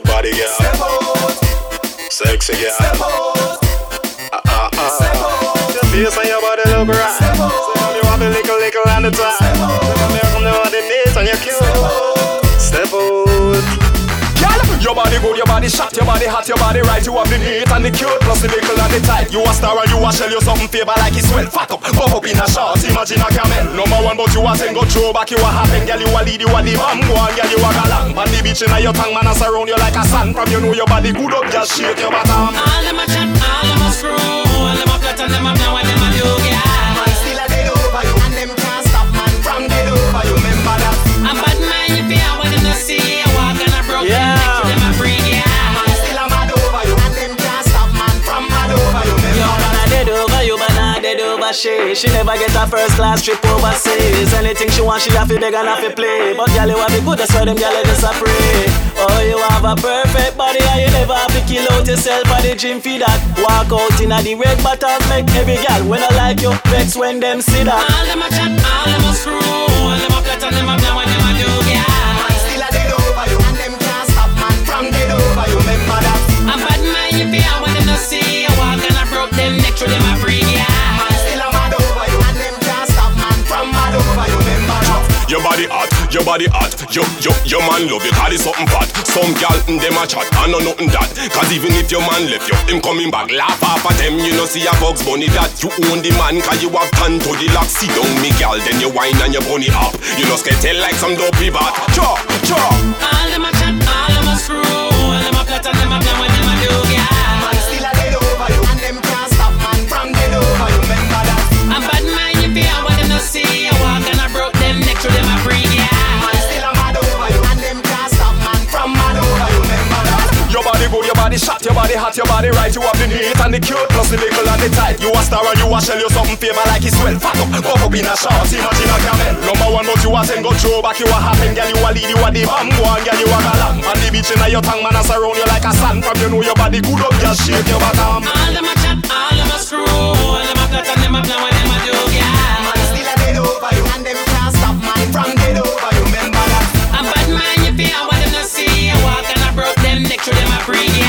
body, girl. Step out. Sexy, girl. Step out. Step out. Your face and your body look right. Step out. So you want the little on the top. Step out. Come on the knees and you're cute. Step out. Your body good, your body shot, your body hot, your body right. You have the neat and the cute, plus the little and the tight. You a star and you a shell, you something favor like it's well. Fat up, pop up in a shot, imagine a camel. Number one, but you a 10, go throw back, you a happen. Girl, you a lead, you a the man. Go on, girl, you a galang. On the beach in your tongue, man, a surround you like a sand. From you know your body good up, just shake your bottom. All them a chat, all them a screw, all them a plot and them a plan what them a do, yeah. Man still a dead over you, and them can't stop man from dead over you. Remember that. I'm bad man, you feel what them not see. Walk and a broke them neck to them a bring, yeah. Man still a mad over you, and them can't stop man from mad over you. Yo, Remember man, that. I dead over you, but not dead over she never get a first class trip overseas. Anything she want, she have to beg and have to play. But girl, you have to good, that's why them girl just a pray. Oh, you have a perfect body, and you never have to kill out yourself at the gym for that. Walk out in a the red bottom, make every girl when I like you vex when them see that. All them a chat, all them a screw, all them a plot and them a plan what them a do, yeah. Man still a dead over you, and them can't stop man from dead over you. Remember that. I'm bad man, you feel what them not see. Walk and a broke them neck to them a bring, yeah. Man still a mad over you, and them can't stop man from mad over you. Remember that. Your body hot, your body hot. Your man love you, call it something fat. Some gal in them a chat, I know nothing that. Cause even if your man left you, him coming back. Laugh off at them, you know see a Bugs Bunny that. You own the man, cause you have tan to the lock. See down me gal, then you whine and you bunny up. You know skate like some dopey bat. Cha, cha. All them a chat, all them a screw, all them a plot and them a plan what them a do, yeah. Man still a dead over you, and them can't stop man from dead over you. Remember that. I'm bad man, you feel what them not see. Walk and a broke them neck to them a bring, yeah. Man still a mad over you, and them can't stop man from mad over you. Remember that. Your body good, your body shot, your body hot, your body right. You have the neat and the cute, plus the little and the tight. You a star and you a shell, you something favor like it's well. Fat up, pop up in a shot, imagine a camel. Number one, but you a 10, go throw back, you a happen. Girl, you a lead, you a the man. Go on, girl, you a galang. On the beach in your tongue, man, a surround you like a sand. From you know your body good up, just shake your bottom. All them a chat, all them a screw, all them a plot and them a plan what them a do, yeah. Man still a dead over you, and them can't stop man from dead over you. Remember that. I'm bad man, you feel what them not see. Walk and a broke them neck to them a bring, yeah.